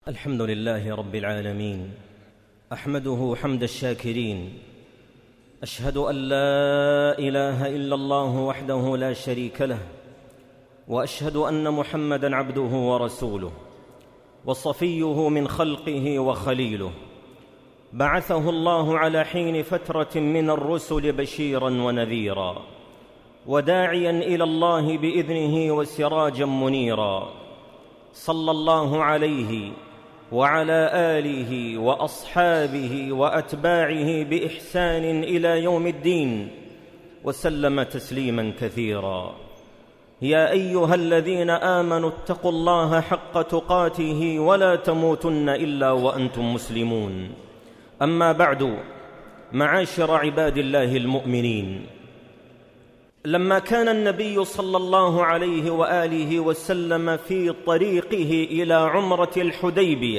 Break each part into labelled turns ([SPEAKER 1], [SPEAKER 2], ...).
[SPEAKER 1] الحمد لله رب العالمين، أحمده حمد الشاكرين، أشهد أن لا إله إلا الله وحده لا شريك له، وأشهد أن محمدًا عبده ورسوله وصفيه من خلقه وخليله، بعثه الله على حين فترة من الرسل بشيرًا ونذيرًا وداعيًا إلى الله بإذنه وسراجًا منيرًا، صلى الله عليه وعلى آله وأصحابه وأتباعه بإحسان إلى يوم الدين، وسلم تسليماً كثيراً. يا أيها الذين آمنوا اتقوا الله حق تقاته ولا تموتن إلا وأنتم مسلمون. أما بعد، معاشر عباد الله المؤمنين، لما كان النبي صلى الله عليه وآله وسلم في طريقه إلى عمرة الحديبية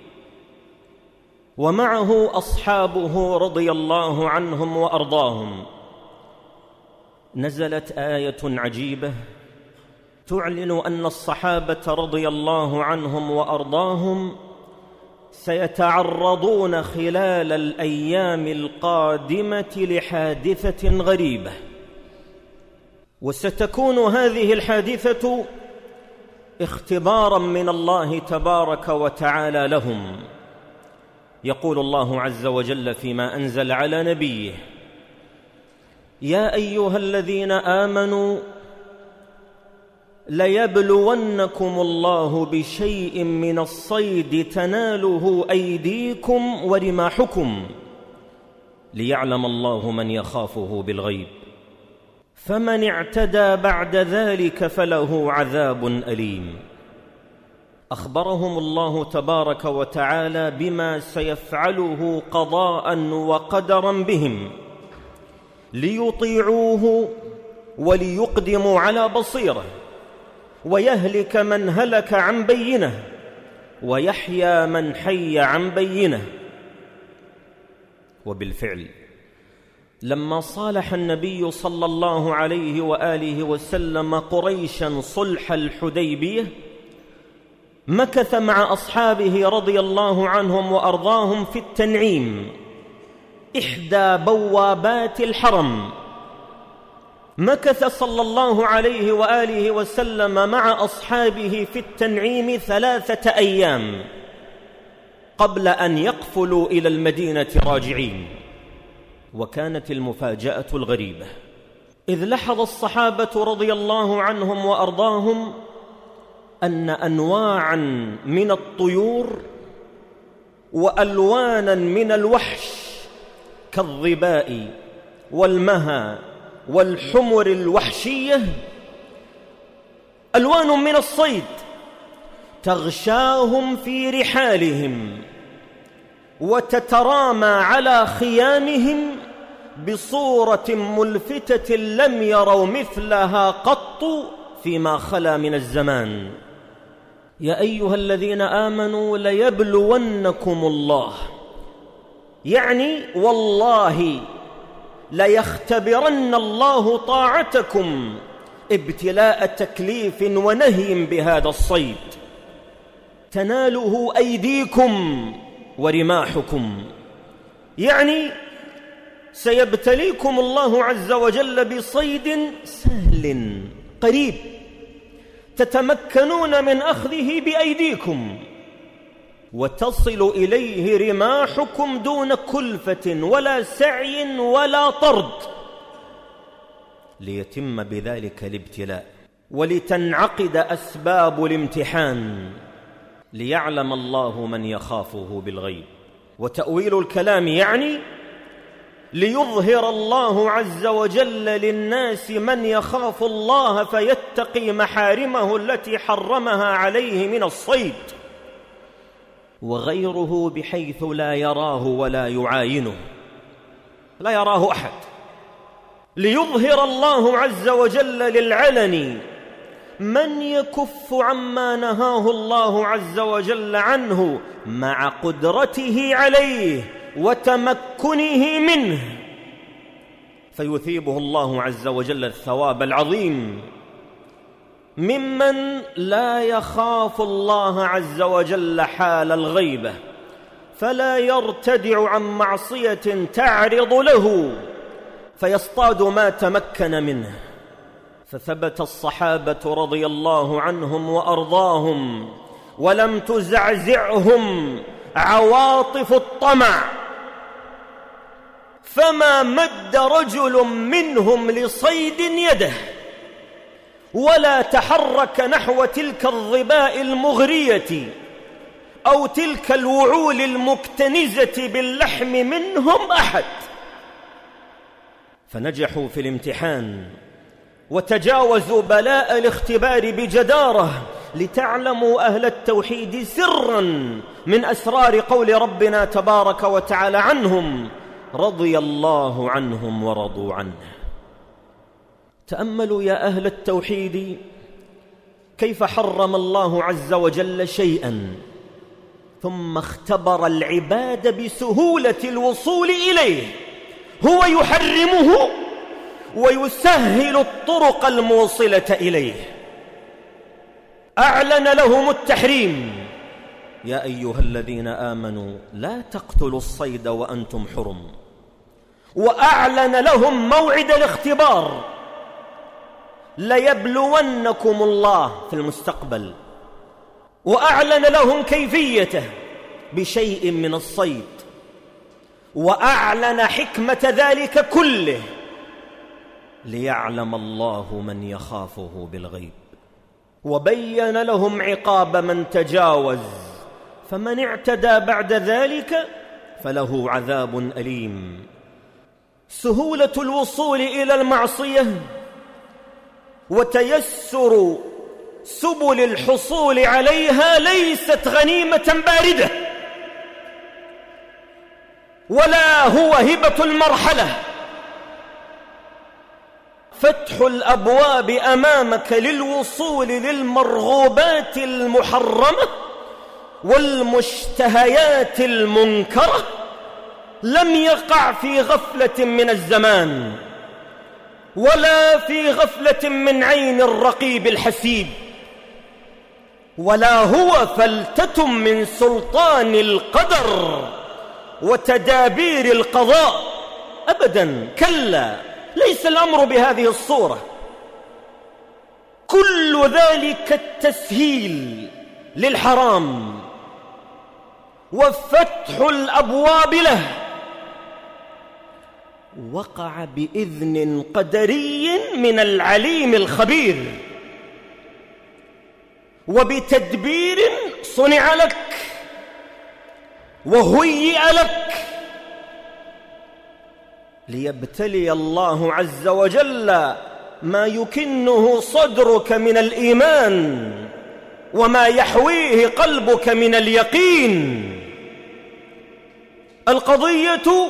[SPEAKER 1] ومعه أصحابه رضي الله عنهم وأرضاهم، نزلت آية عجيبة تعلن أن الصحابة رضي الله عنهم وأرضاهم سيتعرضون خلال الأيام القادمة لحادثة غريبة، وستكون هذه الحادثة اختباراً من الله تبارك وتعالى لهم. يقول الله عز وجل فيما أنزل على نبيه: يا أيها الذين آمنوا ليبلونكم الله بشيء من الصيد تناله أيديكم ورماحكم ليعلم الله من يخافه بالغيب، فمن اعتدى بعد ذلك فله عذاب أليم. أخبرهم الله تبارك وتعالى بما سيفعله قضاء وقدرا بهم ليطيعوه وليقدموا على بصيرة، ويهلك من هلك عن بينه ويحيى من حي عن بينه. وبالفعل لما صالح النبي صلى الله عليه وآله وسلم قريشا صلح الحديبية، مكث مع أصحابه رضي الله عنهم وأرضاهم في التنعيم، إحدى بوابات الحرم. مكث صلى الله عليه وآله وسلم مع أصحابه في التنعيم 3 أيام قبل أن يقفلوا إلى المدينة راجعين. وكانت المفاجأة الغريبة، إذ لحظ الصحابة رضي الله عنهم وأرضاهم أن أنواعاً من الطيور وألواناً من الوحش كالظباء والمها والحمر الوحشية، ألوان من الصيد تغشاهم في رحالهم وتترامى على خيامهم بصورة ملفتة لم يروا مثلها قط فيما خلا من الزمان. يا أيها الذين آمنوا ليبلونكم الله، يعني والله ليختبرن الله طاعتكم ابتلاء تكليف ونهي بهذا الصيد تناله أيديكم ورماحكم، يعني سيبتليكم الله عز وجل بصيد سهل قريب تتمكنون من أخذه بأيديكم وتصل إليه رماحكم دون كلفة ولا سعي ولا طرد، ليتم بذلك الابتلاء ولتنعقد أسباب الامتحان ليعلم الله من يخافه بالغيب. وتأويل الكلام يعني ليظهر الله عز وجل للناس من يخاف الله فيتقي محارمه التي حرمها عليه من الصيد وغيره، بحيث لا يراه ولا يعاينه، لا يراه أحد، ليظهر الله عز وجل للعلن من يكف عما نهاه الله عز وجل عنه مع قدرته عليه وتمكنه منه، فيثيبه الله عز وجل الثواب العظيم ممن لا يخاف الله عز وجل حال الغيبة، فلا يرتدع عن معصية تعرض له فيصطاد ما تمكن منه. فثبت الصحابة رضي الله عنهم وأرضاهم ولم تزعزعهم عواطف الطمع، فما مد رجل منهم لصيد يده ولا تحرك نحو تلك الظباء المغرية أو تلك الوعول المكتنزة باللحم منهم أحد، فنجحوا في الامتحان وتجاوزوا بلاء الاختبار بجدارة، لتعلموا أهل التوحيد سرا من أسرار قول ربنا تبارك وتعالى عنهم: رضي الله عنهم ورضوا عنه. تأملوا يا أهل التوحيد كيف حرم الله عز وجل شيئا ثم اختبر العباد بسهولة الوصول إليه، هو يحرمه ويسهل الطرق الموصلة إليه. أعلن لهم التحريم: يا أيها الذين آمنوا لا تقتلوا الصيد وأنتم حرم. وأعلن لهم موعد الاختبار: ليبلونكم الله في المستقبل. وأعلن لهم كيفيته بشيء من الصيد، وأعلن حكمة ذلك كله ليعلم الله من يخافه بالغيب، وبين لهم عقاب من تجاوز، فمن اعتدى بعد ذلك فله عذاب أليم. سهولة الوصول إلى المعصية وتيسر سبل الحصول عليها ليست غنيمة باردة، ولا هو هبة المرحلة. فتح الأبواب أمامك للوصول للمرغوبات المحرمة والمشتهيات المنكرة لم يقع في غفلة من الزمان ولا في غفلة من عين الرقيب الحسيب، ولا هو فلتة من سلطان القدر وتدابير القضاء أبدا، كلا، ليس الأمر بهذه الصورة. كل ذلك التسهيل للحرام وفتح الأبواب له وقع بإذن قدري من العليم الخبير، وبتدبير صنع لك وهيئ لك، ليبتلي الله عز وجل ما يكنه صدرك من الإيمان وما يحويه قلبك من اليقين. القضية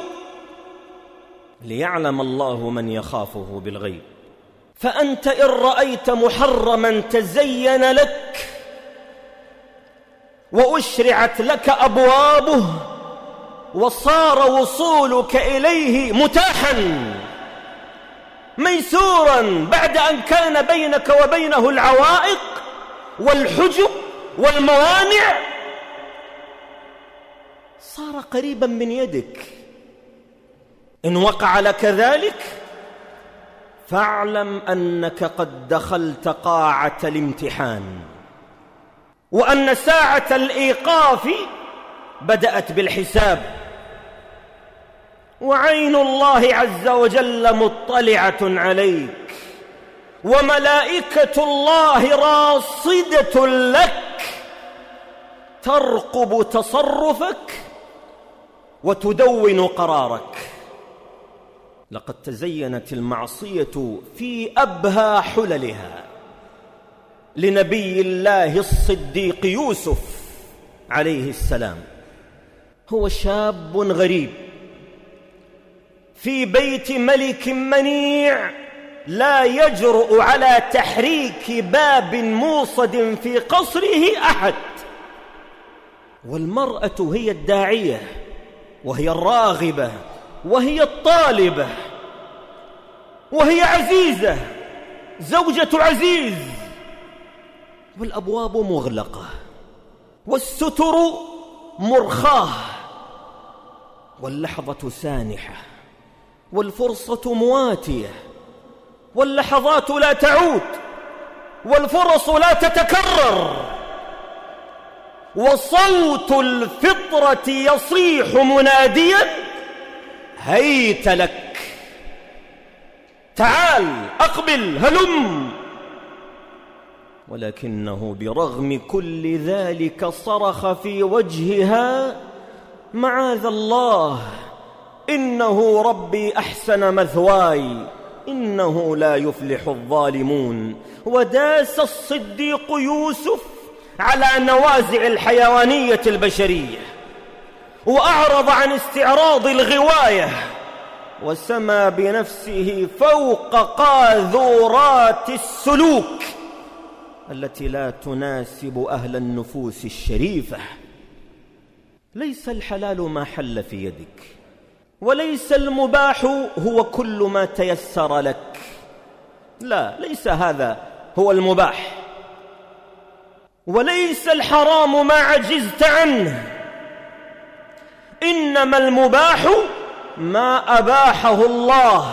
[SPEAKER 1] ليعلم الله من يخافه بالغيب. فأنت إن رأيت محرما تزين لك وأشرعت لك أبوابه وصار وصولك إليه متاحا ميسورا بعد أن كان بينك وبينه العوائق والحجب والموانع، صار قريبا من يدك. إن وقع لك ذلك فاعلم أنك قد دخلت قاعة الامتحان، وأن ساعة الإيقاف بدأت بالحساب، وعين الله عز وجل مطلعة عليك، وملائكة الله راصدة لك ترقب تصرفك وتدون قرارك. لقد تزينت المعصية في أبهى حللها لنبي الله الصديق يوسف عليه السلام. هو شاب غريب في بيت ملك منيع لا يجرؤ على تحريك باب موصد في قصره أحد، والمرأة هي الداعية وهي الراغبة وهي الطالبة وهي عزيزة، زوجة عزيز، والأبواب مغلقة والستر مرخاة واللحظة سانحة والفرصة مواتية واللحظات لا تعود والفرص لا تتكرر، وصوت الفطرة يصيح مناديا: هيت لك، تعال، أقبل، هلم. ولكنه برغم كل ذلك صرخ في وجهها: معاذ الله، إنه ربي أحسن مثواي، إنه لا يفلح الظالمون. وداس الصديق يوسف على نوازع الحيوانية البشرية، وأعرض عن استعراض الغواية، وسمى بنفسه فوق قاذورات السلوك التي لا تناسب أهل النفوس الشريفة. ليس الحلال ما حل في يدك، وليس المباح هو كل ما تيسر لك، لا، ليس هذا هو المباح، وليس الحرام ما عجزت عنه، إنما المباح ما أباحه الله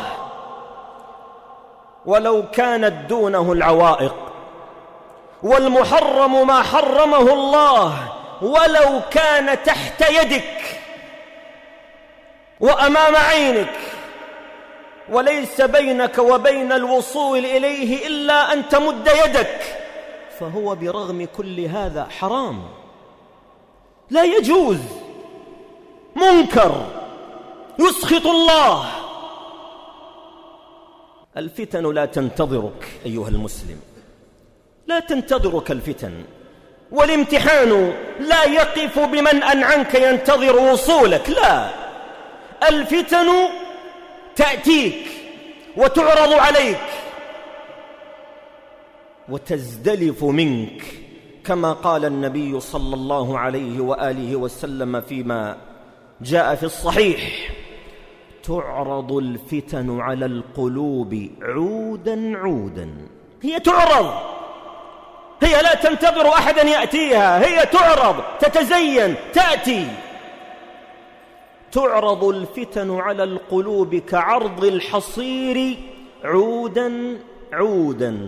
[SPEAKER 1] ولو كانت دونه العوائق، والمحرم ما حرمه الله ولو كان تحت يدك وأمام عينك، وليس بينك وبين الوصول إليه إلا أن تمد يدك، فهو برغم كل هذا حرام، لا يجوز، منكر، يسخط الله. الفتن لا تنتظرك أيها المسلم، لا تنتظرك الفتن، والامتحان لا يقف بمن عنك ينتظر وصولك، لا، الفتن تأتيك وتعرض عليك وتزدلف منك، كما قال النبي صلى الله عليه وآله وسلم فيما جاء في الصحيح: تعرض الفتن على القلوب عودا عودا. هي تعرض، هي لا تنتظر أحدا يأتيها، هي تعرض، تتزين، تأتي. تعرض الفتن على القلوب كعرض الحصير عودا عودا.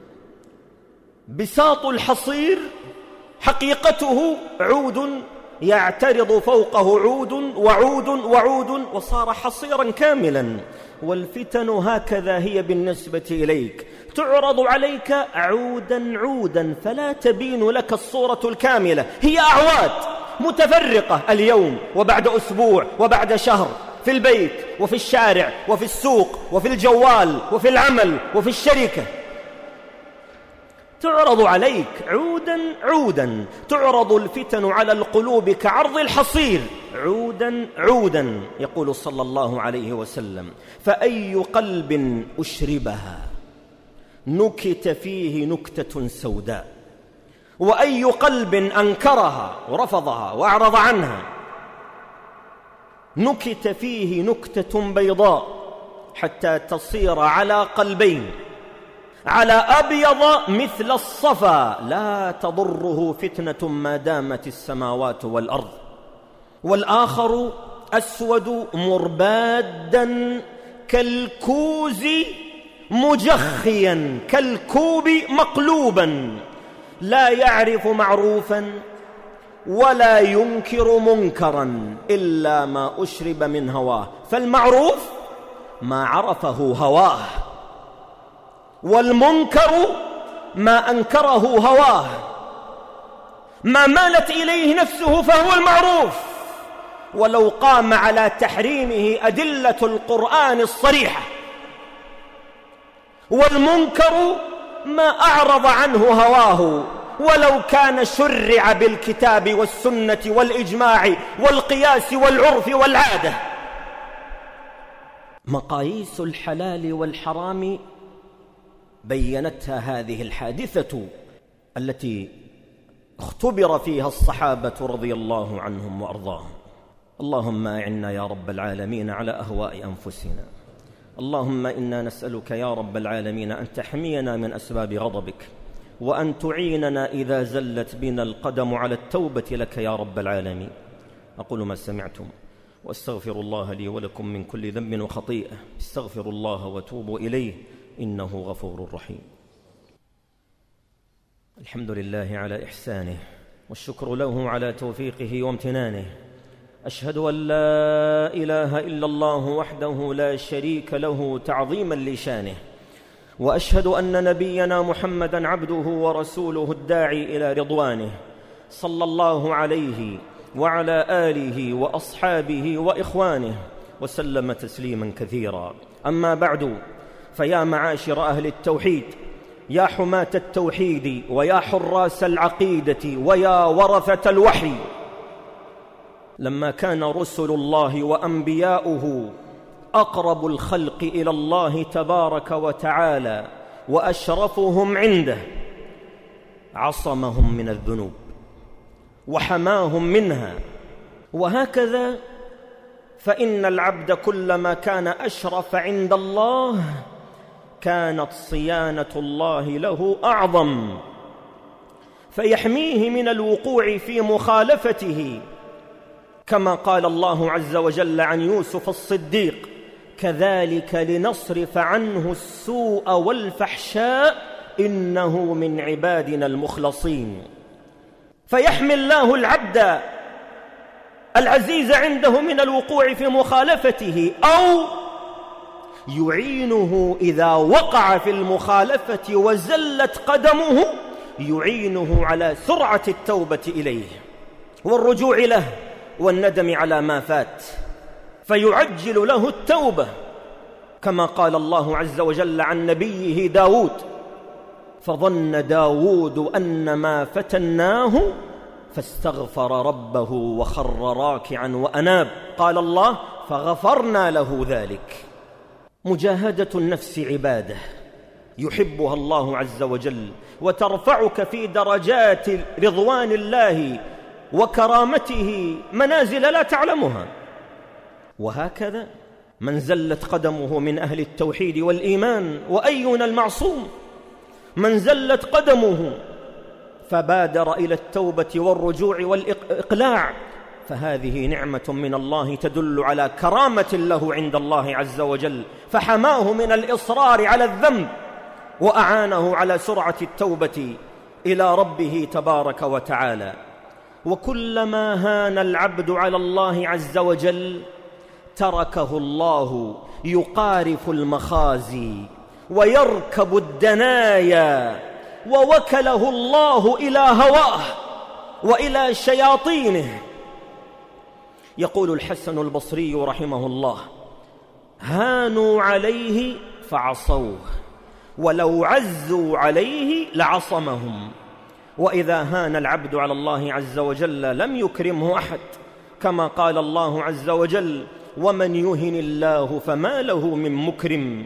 [SPEAKER 1] بساط الحصير حقيقته عود يعترض فوقه عود وعود وعود وصار حصيرا كاملا، والفتن هكذا هي بالنسبة إليك، تعرض عليك عودا عودا فلا تبين لك الصورة الكاملة، هي أعواد متفرقة، اليوم وبعد أسبوع وبعد شهر، في البيت وفي الشارع وفي السوق وفي الجوال وفي العمل وفي الشركة، تعرض عليك عودا عودا. تعرض الفتن على القلوب كعرض الحصير عودا عودا. يقول صلى الله عليه وسلم: فأي قلب أشربها نكت فيه نكتة سوداء، وأي قلب أنكرها ورفضها وأعرض عنها نكت فيه نكتة بيضاء، حتى تصير على قلبين، على أبيض مثل الصفا، لا تضره فتنة ما دامت السماوات والأرض، والآخر أسود مربادا كالكوز مجخيا، كالكوب مقلوبا، لا يعرف معروفا ولا ينكر منكرا إلا ما أشرب من هواه، فالمعروف ما عرفه هواه، والمنكر ما أنكره هواه، ما مالت إليه نفسه فهو المعروف، ولو قام على تحريمه أدلة القرآن الصريحة، والمنكر ما أعرض عنه هواه ولو كان شرع بالكتاب والسنة والإجماع والقياس والعرف والعادة. مقاييس الحلال والحرام بينتها هذه الحادثة التي اختبر فيها الصحابة رضي الله عنهم وأرضاهم. اللهم أعنا يا رب العالمين على أهواء أنفسنا. اللهم إنا نسألك يا رب العالمين أن تحمينا من أسباب غضبك وأن تعيننا إذا زلت بنا القدم على التوبة لك يا رب العالمين. أقول ما سمعتم واستغفر الله لي ولكم من كل ذنب وخطيئة، استغفروا الله وتوبوا إليه إنه غفور رحيم. الحمد لله على إحسانه، والشكر له على توفيقه وامتنانه. أشهد أن لا إله إلا الله وحده لا شريك له تعظيما لشانه، وأشهد أن نبينا محمدًا عبده ورسوله الداعي إلى رضوانه، صلى الله عليه وعلى آله وأصحابه وإخوانه وسلم تسليما كثيرا. أما بعد، فيا معاشر أهل التوحيد، يا حماة التوحيد ويا حراس العقيدة ويا ورثة الوحي، لما كان رسل الله وأنبياؤه أقرب الخلق إلى الله تبارك وتعالى وأشرفهم عنده، عصمهم من الذنوب وحماهم منها. وهكذا فإن العبد كلما كان أشرف عند الله كانت صيانة الله له أعظم، فيحميه من الوقوع في مخالفته، كما قال الله عز وجل عن يوسف الصديق: كذلك لنصرف عنه السوء والفحشاء إنه من عبادنا المخلصين. فيحمي الله العبد العزيز عنده من الوقوع في مخالفته، أو يعينه إذا وقع في المخالفة وزلت قدمه، يعينه على سرعة التوبة إليه والرجوع له والندم على ما فات، فيعجل له التوبة، كما قال الله عز وجل عن نبيه داود: فظن داود أن ما فتناه فاستغفر ربه وخر راكعا وأناب. قال الله: فغفرنا له ذلك. مجاهدة النفس عبادة يحبها الله عز وجل، وترفعك في درجات رضوان الله وكرامته منازل لا تعلمها. وهكذا من زلت قدمه من أهل التوحيد والإيمان، وأينا المعصوم من زلت قدمه فبادر إلى التوبة والرجوع والإقلاع، فهذه نعمة من الله تدل على كرامة له عند الله عز وجل، فحماه من الإصرار على الذنب وأعانه على سرعة التوبة إلى ربه تبارك وتعالى. وكلما هان العبد على الله عز وجل تركه الله يقارف المخازي ويركب الدنايا، ووكله الله إلى هواه وإلى شياطينه. يقول الحسن البصري رحمه الله: هانوا عليه فعصوه، ولو عزوا عليه لعصمهم. وإذا هان العبد على الله عز وجل لم يكرمه أحد، كما قال الله عز وجل: ومن يهن الله فما له من مكرم.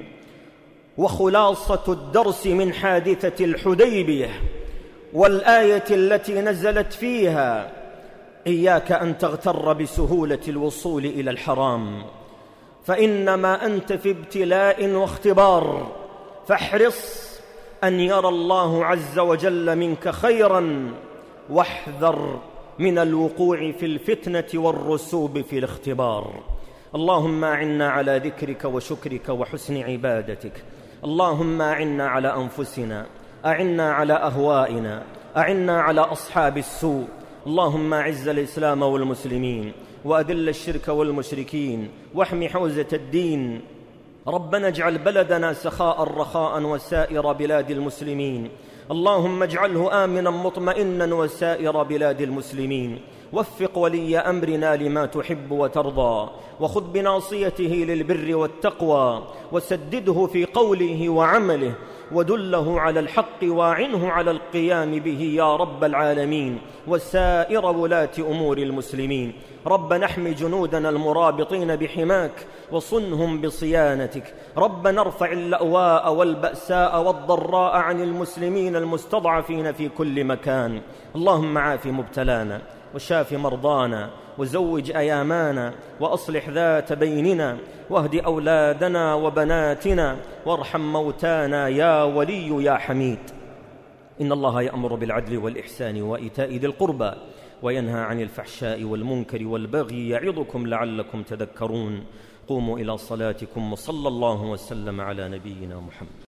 [SPEAKER 1] وخلاصة الدرس من حادثة الحديبية والآية التي نزلت فيها: إياك أن تغتر بسهولة الوصول إلى الحرام، فإنما أنت في ابتلاء واختبار، فاحرص أن يرى الله عز وجل منك خيرا، واحذر من الوقوع في الفتنة والرسوب في الاختبار. اللهم أعنا على ذكرك وشكرك وحسن عبادتك. اللهم أعنا على أنفسنا، أعنا على أهوائنا، أعنا على أصحاب السوء. اللهم أعز الإسلام والمسلمين، وأذل الشرك والمشركين، واحم حوزة الدين. ربنا اجعل بلدنا سخاء رخاء وسائر بلاد المسلمين. اللهم اجعله آمنا مطمئنا وسائر بلاد المسلمين. وفق ولي أمرنا لما تحب وترضى، وخذ بناصيته للبر والتقوى، وسدده في قوله وعمله، ودله على الحق واعنه على القيام به يا رب العالمين، وسائر ولاة أمور المسلمين. ربنا احم جنودنا المرابطين بحماك، وصنهم بصيانتك. ربنا ارفع اللأواء والبأساء والضراء عن المسلمين المستضعفين في كل مكان. اللهم عاف مبتلانا، وشاف مرضانا، وزوج أيامانا، وأصلح ذات بيننا، واهد أولادنا وبناتنا، وارحم موتانا يا ولي يا حميد. إن الله يأمر بالعدل والإحسان وإيتاء ذي القربى وينهى عن الفحشاء والمنكر والبغي يعظكم لعلكم تذكرون. قوموا إلى صلاتكم وصلى الله وسلم على نبينا محمد.